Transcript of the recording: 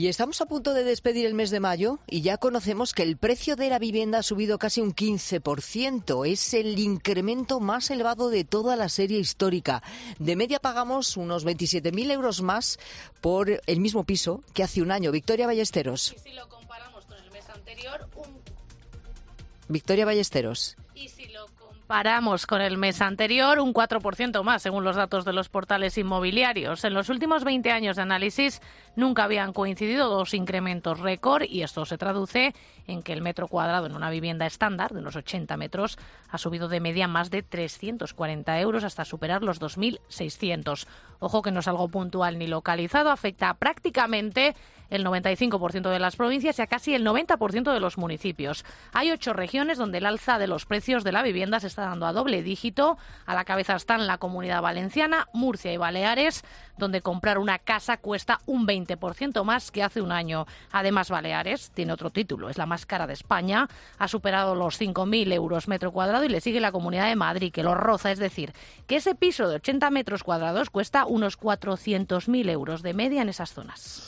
Y estamos a punto de despedir el mes de mayo y ya conocemos que el precio de la vivienda ha subido casi un 15%. Es el incremento más elevado de toda la serie histórica. De media pagamos unos 27.000 euros más por el mismo piso que hace un año. Victoria Ballesteros. Y si lo comparamos con el mes anterior, Victoria Ballesteros. Y si lo comparamos con el mes anterior, un 4% más, según los datos de los portales inmobiliarios. En los últimos 20 años de análisis nunca habían coincidido dos incrementos récord y esto se traduce en que el metro cuadrado en una vivienda estándar de unos 80 metros ha subido de media más de 340 euros hasta superar los 2.600. Ojo que no es algo puntual ni localizado, afecta a prácticamente el 95% de las provincias y a casi el 90% de los municipios. Hay 8 regiones donde el alza de los precios de la vivienda se está dando a doble dígito. A la cabeza están la Comunidad Valenciana, Murcia y Baleares, donde comprar una casa cuesta un 20% más que hace un año. Además, Baleares tiene otro título, es la más cara de España, ha superado los 5.000 euros metro cuadrado y le sigue la Comunidad de Madrid, que lo roza, es decir, que ese piso de 80 metros cuadrados cuesta unos 400.000 euros de media en esas zonas.